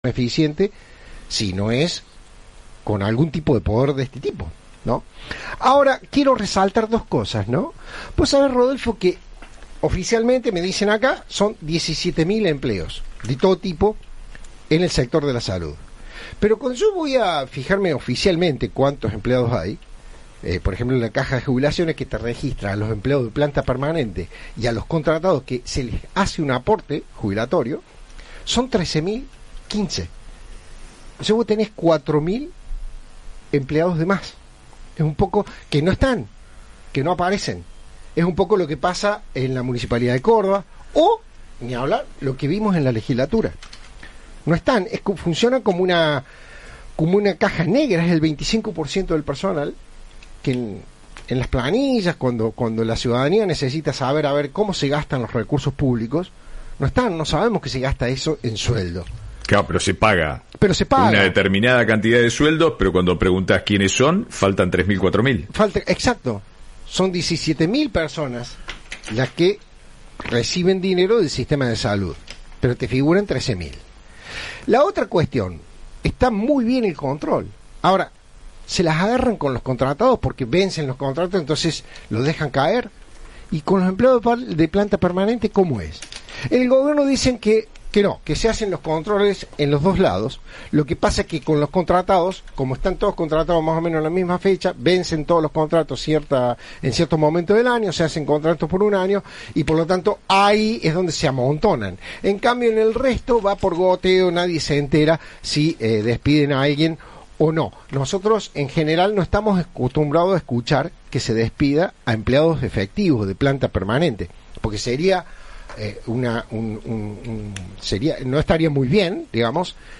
eficiente si no es con algún tipo de poder de este tipo, ¿no? Ahora, quiero resaltar dos cosas, ¿no? Pues a ver, Rodolfo, que oficialmente me dicen acá son 17.000 empleos de todo tipo en el sector de la salud. Pero cuando yo voy a fijarme oficialmente cuántos empleados hay, por ejemplo en la caja de jubilaciones que te registra a los empleados de planta permanente y a los contratados que se les hace un aporte jubilatorio, son 13.015. O sea, vos tenés 4.000 empleados de más. Es un poco que no están, que no aparecen. Es un poco lo que pasa en la Municipalidad de Córdoba o, ni hablar, lo que vimos en la legislatura. No están, funcionan como una caja negra, es el 25% del personal que en las planillas, cuando la ciudadanía necesita saber a ver cómo se gastan los recursos públicos, no están, no sabemos que se gasta eso en sueldo. Claro, pero se paga. Una determinada cantidad de sueldos, pero cuando preguntas quiénes son, faltan 3.000, 4.000. Exacto. Son 17.000 personas las que reciben dinero del sistema de salud, pero te figuran 13.000. La otra cuestión, está muy bien el control. Ahora, se las agarran con los contratados porque vencen los contratos, entonces los dejan caer. Y con los empleados de planta permanente, ¿cómo es? En el gobierno dicen que no, que se hacen los controles en los dos lados. Lo que pasa es que con los contratados, como están todos contratados más o menos en la misma fecha, vencen todos los contratos en cierto momento del año, se hacen contratos por un año y por lo tanto ahí es donde se amontonan. En cambio en el resto va por goteo, nadie se entera si despiden a alguien o no. Nosotros en general no estamos acostumbrados a escuchar que se despida a empleados efectivos de planta permanente, porque sería no estaría muy bien, digamos,